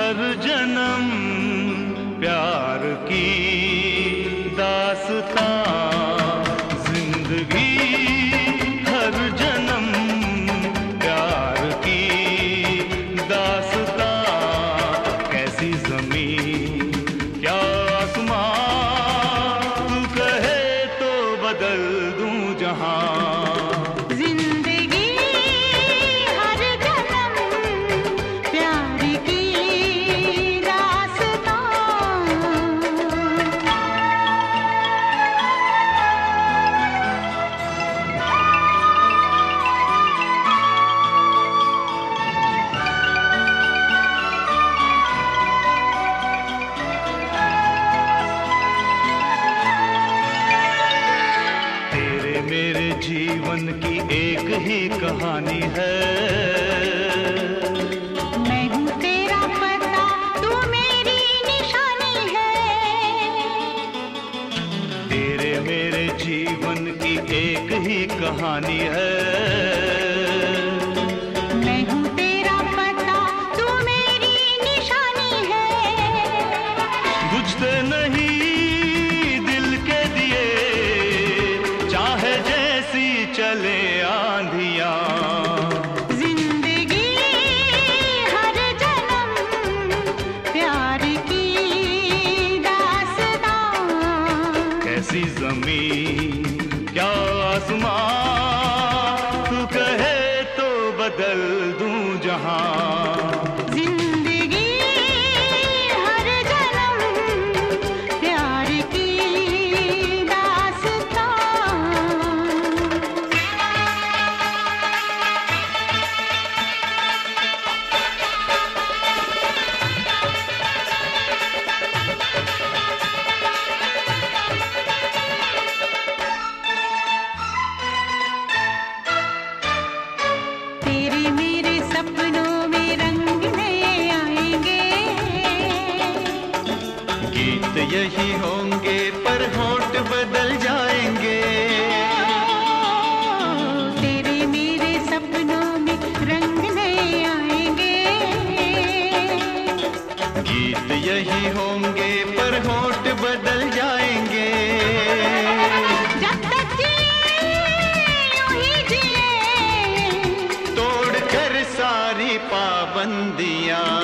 हर जन्म प्यार की दास्तां, जिंदगी हर जन्म प्यार की दास्तां। कैसी ज़मीं क्या आसमां, तू कहे तो बदल दूं जहां। मेरे जीवन की एक ही कहानी है, मैं हूँ तेरा पता, तू मेरी निशानी है। तेरे मेरे जीवन की एक ही कहानी है, मैं हूँ तेरा पता, तू मेरी निशानी है। बुझते नहीं दिल के दिए, चाहे जैसी चले आंधियां। जिंदगी हर जन्म प्यार की दास्तां। कैसी ज़मीं क्या आसमां, तू कहे तो बदल दूं जहां। गीत यही होंगे पर होंठ बदल जाएंगे। तेरे मेरे सपनों में रंग नए आएंगे। गीत यही होंगे पर होंठ बदल जाएंगे। जब तक जिए यूं ही जिए, तोड़ कर सारी पाबंदियां।